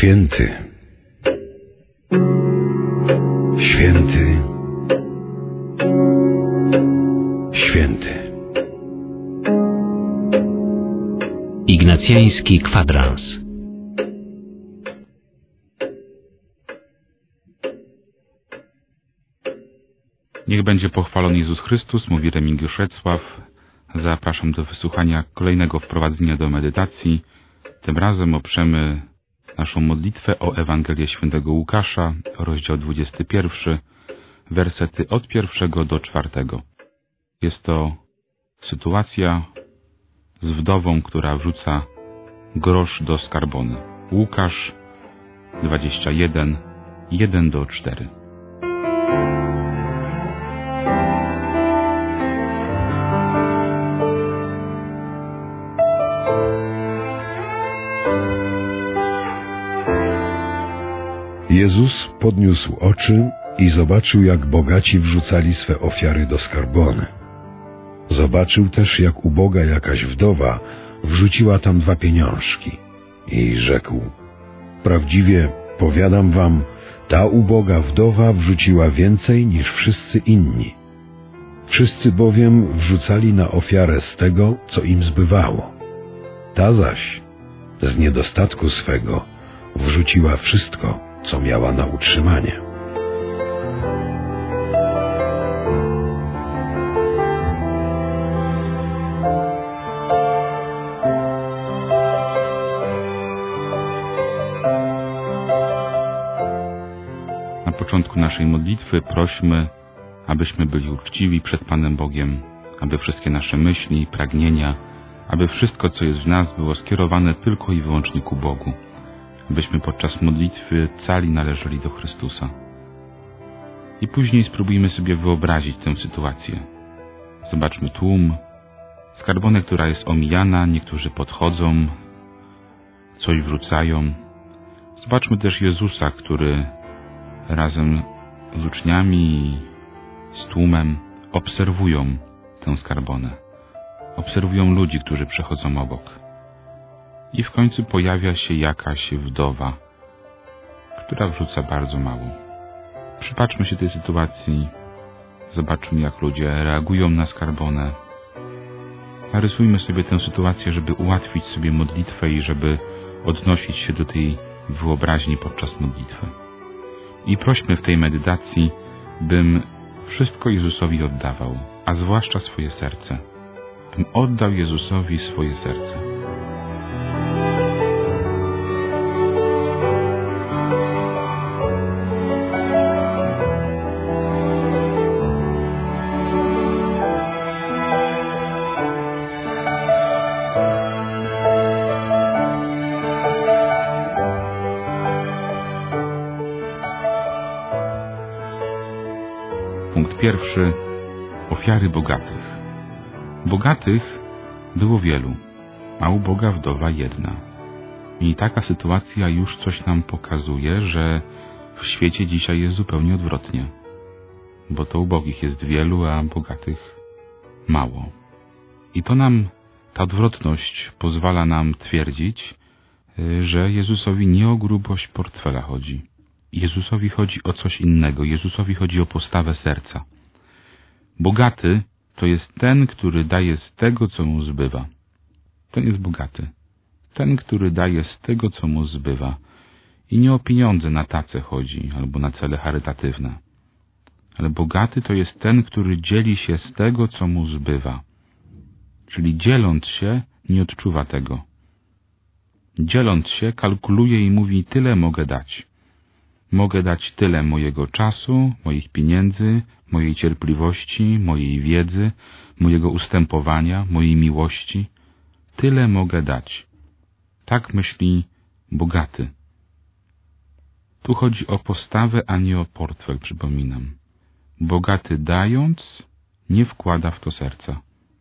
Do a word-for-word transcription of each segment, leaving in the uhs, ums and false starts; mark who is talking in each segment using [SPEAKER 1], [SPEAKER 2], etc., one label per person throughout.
[SPEAKER 1] Święty, święty, święty.
[SPEAKER 2] Ignacjański kwadrans.
[SPEAKER 3] Niech będzie pochwalony Jezus Chrystus, mówi Remigiusz Recław. Zapraszam do wysłuchania kolejnego wprowadzenia do medytacji. Tym razem oprzemy naszą modlitwę o Ewangelię Świętego Łukasza, rozdział dwudziesty pierwszy, wersety od pierwszego do czwartego. Jest to sytuacja z wdową, która wrzuca grosz do skarbony. Łukasz dwadzieścia jeden, jeden do czterech.
[SPEAKER 1] Jezus podniósł oczy i zobaczył, jak bogaci wrzucali swe ofiary do skarbony. Zobaczył też, jak uboga jakaś wdowa wrzuciła tam dwa pieniążki i rzekł: prawdziwie powiadam wam, ta uboga wdowa wrzuciła więcej niż wszyscy inni. Wszyscy bowiem wrzucali na ofiarę z tego, co im zbywało. Ta zaś z niedostatku swego wrzuciła wszystko, co miała na utrzymanie.
[SPEAKER 3] Na początku naszej modlitwy prośmy, abyśmy byli uczciwi przed Panem Bogiem, aby wszystkie nasze myśli i pragnienia, aby wszystko, co jest w nas, było skierowane tylko i wyłącznie ku Bogu, abyśmy podczas modlitwy cali należeli do Chrystusa. I później spróbujmy sobie wyobrazić tę sytuację. Zobaczmy tłum, skarbonę, która jest omijana, niektórzy podchodzą, coś wrzucają. Zobaczmy też Jezusa, który razem z uczniami i z tłumem obserwują tę skarbonę. Obserwują ludzi, którzy przechodzą obok. I w końcu pojawia się jakaś wdowa, która wrzuca bardzo mało. Przypatrzmy się tej sytuacji, zobaczmy, jak ludzie reagują na skarbonę. Narysujmy sobie tę sytuację, żeby ułatwić sobie modlitwę i żeby odnosić się do tej wyobraźni podczas modlitwy. I prośmy w tej medytacji, bym wszystko Jezusowi oddawał, a zwłaszcza swoje serce. Bym oddał Jezusowi swoje serce. Punkt pierwszy. Ofiary bogatych. Bogatych było wielu, a uboga wdowa jedna. I taka sytuacja już coś nam pokazuje, że w świecie dzisiaj jest zupełnie odwrotnie. Bo to ubogich jest wielu, a bogatych mało. I to nam, ta odwrotność pozwala nam twierdzić, że Jezusowi nie o grubość portfela chodzi. Jezusowi chodzi o coś innego. Jezusowi chodzi o postawę serca. Bogaty to jest ten, który daje z tego, co mu zbywa. Ten jest bogaty. Ten, który daje z tego, co mu zbywa. I nie o pieniądze na tacę chodzi, albo na cele charytatywne. Ale bogaty to jest ten, który dzieli się z tego, co mu zbywa. Czyli dzieląc się, nie odczuwa tego. Dzieląc się, kalkuluje i mówi: tyle mogę dać. Mogę dać tyle mojego czasu, moich pieniędzy, mojej cierpliwości, mojej wiedzy, mojego ustępowania, mojej miłości. Tyle mogę dać. Tak myśli bogaty. Tu chodzi o postawę, a nie o portfel, przypominam. Bogaty dając, nie wkłada w to serca.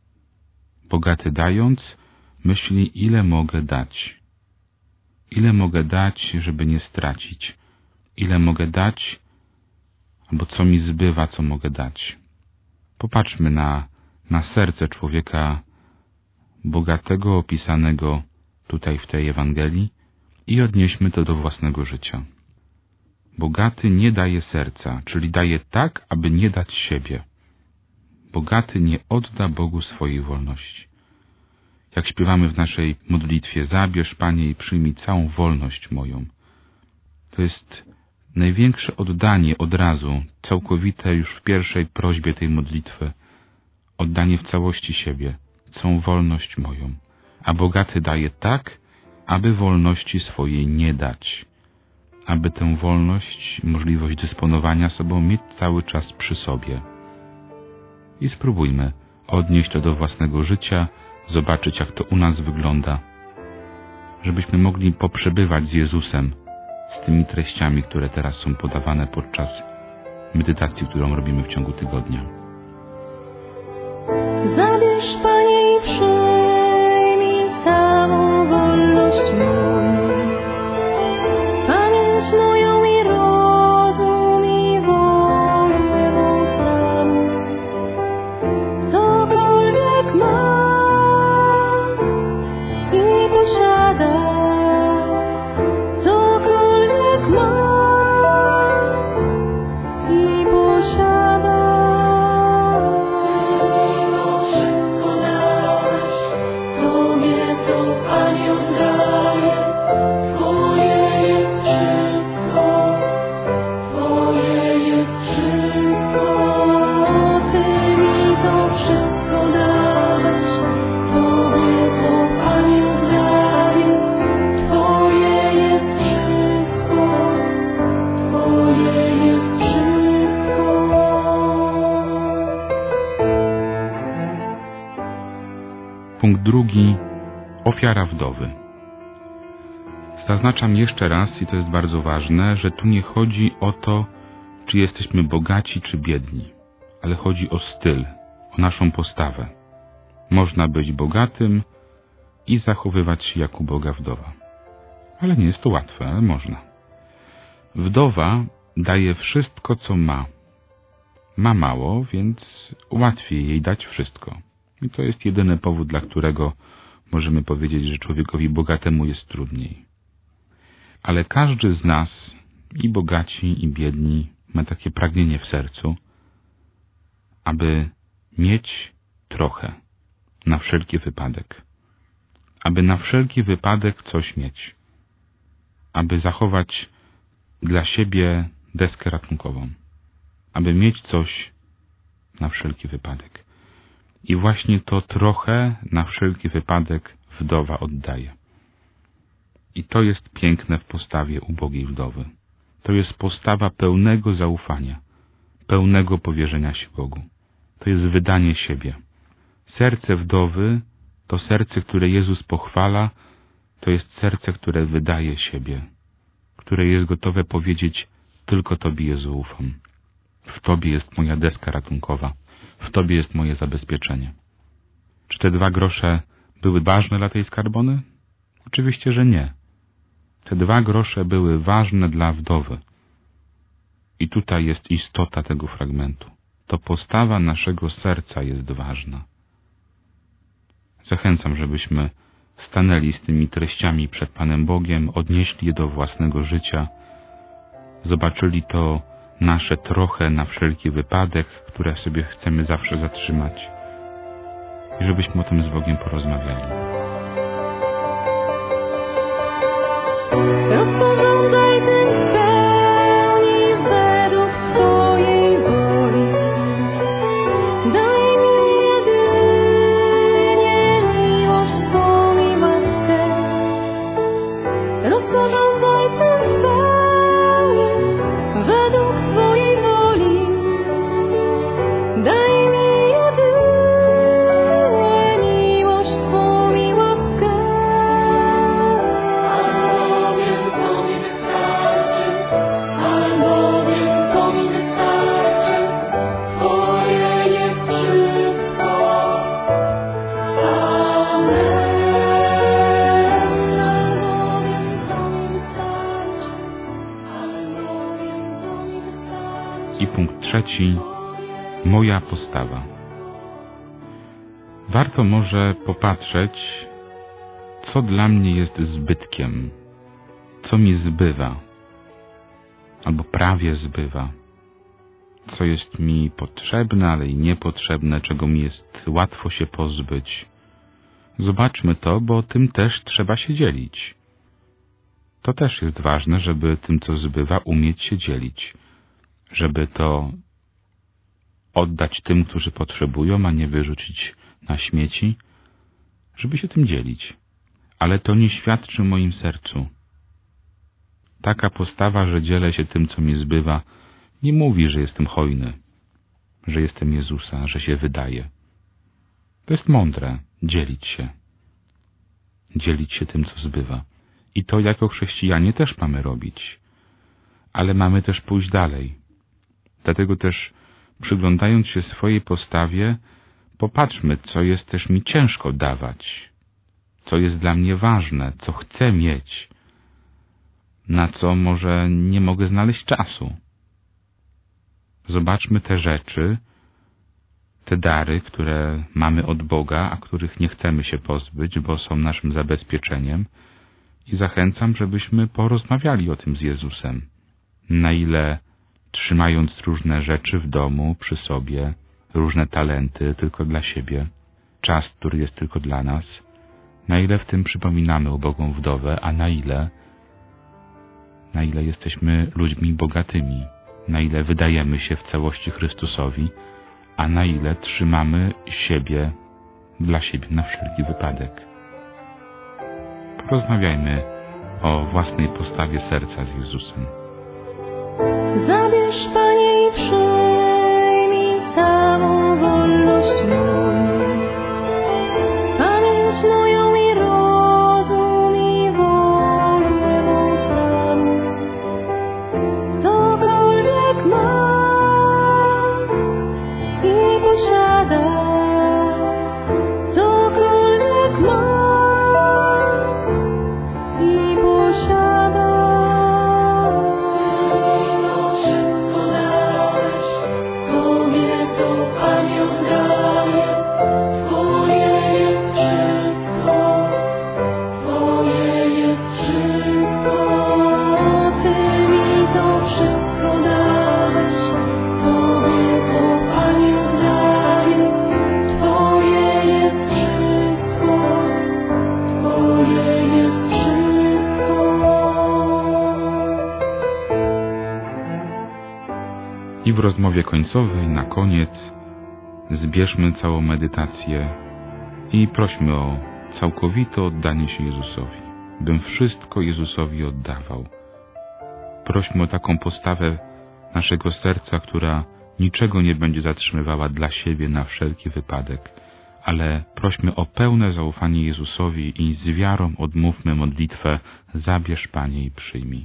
[SPEAKER 3] Bogaty dając, myśli, ile mogę dać. Ile mogę dać, żeby nie stracić. Ile mogę dać, albo co mi zbywa, co mogę dać. Popatrzmy na, na serce człowieka bogatego, opisanego tutaj w tej Ewangelii, i odnieśmy to do własnego życia. Bogaty nie daje serca, czyli daje tak, aby nie dać siebie. Bogaty nie odda Bogu swojej wolności. Jak śpiewamy w naszej modlitwie, zabierz, Panie, i przyjmij całą wolność moją. To jest największe oddanie od razu, całkowite już w pierwszej prośbie tej modlitwy. Oddanie w całości siebie, całą wolność moją. A bogaty daje tak, aby wolności swojej nie dać. Aby tę wolność, możliwość dysponowania sobą mieć cały czas przy sobie. I spróbujmy odnieść to do własnego życia, zobaczyć, jak to u nas wygląda, żebyśmy mogli poprzebywać z Jezusem, z tymi treściami, które teraz są podawane podczas medytacji, którą robimy w ciągu tygodnia.
[SPEAKER 2] Zabierz, Panie, i przyjmij całą wolność moją, pamięć moją i rozum i wolę mą samą. Cokolwiek mam i posiadam, cokolwiek mam i posiadam.
[SPEAKER 3] Punkt drugi. Ofiara wdowy. Zaznaczam jeszcze raz, i to jest bardzo ważne, że tu nie chodzi o to, czy jesteśmy bogaci, czy biedni, ale chodzi o styl, o naszą postawę. Można być bogatym i zachowywać się jak uboga wdowa. Ale nie jest to łatwe, ale można. Wdowa daje wszystko, co ma. Ma mało, więc łatwiej jej dać wszystko. I to jest jedyny powód, dla którego możemy powiedzieć, że człowiekowi bogatemu jest trudniej. Ale każdy z nas, i bogaci, i biedni, ma takie pragnienie w sercu, aby mieć trochę, na wszelki wypadek. Aby na wszelki wypadek coś mieć. Aby zachować dla siebie deskę ratunkową. Aby mieć coś na wszelki wypadek. I właśnie to trochę na wszelki wypadek wdowa oddaje. I to jest piękne w postawie ubogiej wdowy. To jest postawa pełnego zaufania, pełnego powierzenia się Bogu. To jest wydanie siebie. Serce wdowy, to serce, które Jezus pochwala, to jest serce, które wydaje siebie, które jest gotowe powiedzieć: tylko Tobie, Jezu, ufam. W Tobie jest moja deska ratunkowa. W Tobie jest moje zabezpieczenie. Czy te dwa grosze były ważne dla tej skarbony? Oczywiście, że nie. Te dwa grosze były ważne dla wdowy. I tutaj jest istota tego fragmentu. To postawa naszego serca jest ważna. Zachęcam, żebyśmy stanęli z tymi treściami przed Panem Bogiem, odnieśli je do własnego życia, zobaczyli to nasze trochę na wszelki wypadek, które sobie chcemy zawsze zatrzymać, i żebyśmy o tym z Bogiem porozmawiali.
[SPEAKER 2] Rozporządzaj tym w pełni według Twojej woli. Daj mi jedynie miłość Twą i łaskę. Rozporządzaj tym w pełni według Twojej woli. Daj mi jedynie miłość Twą i łaskę. Albowiem to mi wystarczy, albowiem to mi wystarczy. Twoje jest wszystko. Amen. Albowiem to mi wystarczy, albowiem to mi wystarczy.
[SPEAKER 3] I punkt trzeci. Moja postawa. Warto może popatrzeć, co dla mnie jest zbytkiem, co mi zbywa, albo prawie zbywa, co jest mi potrzebne, ale i niepotrzebne, czego mi jest łatwo się pozbyć. Zobaczmy to, bo tym też trzeba się dzielić. To też jest ważne, żeby tym, co zbywa, umieć się dzielić, żeby to oddać tym, którzy potrzebują, a nie wyrzucić na śmieci, żeby się tym dzielić. Ale to nie świadczy w moim sercu. Taka postawa, że dzielę się tym, co mi zbywa, nie mówi, że jestem hojny, że jestem Jezusa, że się wydaje. To jest mądre, dzielić się. Dzielić się tym, co zbywa. I to jako chrześcijanie też mamy robić. Ale mamy też pójść dalej. Dlatego też, przyglądając się swojej postawie, popatrzmy, co jest też mi ciężko dawać, co jest dla mnie ważne, co chcę mieć, na co może nie mogę znaleźć czasu. Zobaczmy te rzeczy, te dary, które mamy od Boga, a których nie chcemy się pozbyć, bo są naszym zabezpieczeniem, i zachęcam, żebyśmy porozmawiali o tym z Jezusem. Na ile, trzymając różne rzeczy w domu, przy sobie, różne talenty tylko dla siebie, czas, który jest tylko dla nas, na ile w tym przypominamy ubogą wdowę, a na ile, na ile jesteśmy ludźmi bogatymi, na ile wydajemy się w całości Chrystusowi, a na ile trzymamy siebie dla siebie na wszelki wypadek. Porozmawiajmy o własnej postawie serca z Jezusem.
[SPEAKER 2] Zabierz, Panie, i przyjmij całą wolność moją, pamięć moją i rozum i wolę mą samą. Cokolwiek mam i posiadam, cokolwiek mam i posiadam.
[SPEAKER 3] I w rozmowie końcowej, na koniec, zbierzmy całą medytację i prośmy o całkowite oddanie się Jezusowi, bym wszystko Jezusowi oddawał. Prośmy o taką postawę naszego serca, która niczego nie będzie zatrzymywała dla siebie na wszelki wypadek, ale prośmy o pełne zaufanie Jezusowi i z wiarą odmówmy modlitwę: zabierz, Panie, i przyjmij.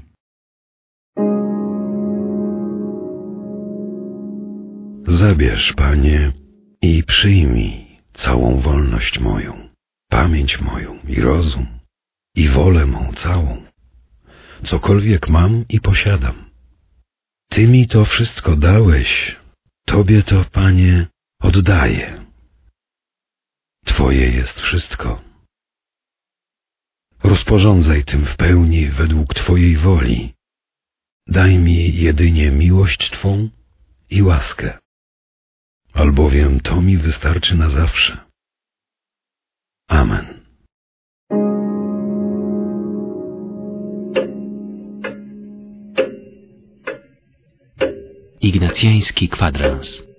[SPEAKER 1] Zabierz, Panie, i przyjmij całą wolność moją, pamięć moją i rozum, i wolę mą całą, cokolwiek mam i posiadam. Ty mi to wszystko dałeś, Tobie to, Panie, oddaję. Twoje jest wszystko. Rozporządzaj tym w pełni według Twojej woli. Daj mi jedynie miłość Twą i łaskę, albowiem to mi wystarczy na zawsze. Amen.
[SPEAKER 4] Ignacjański kwadrans.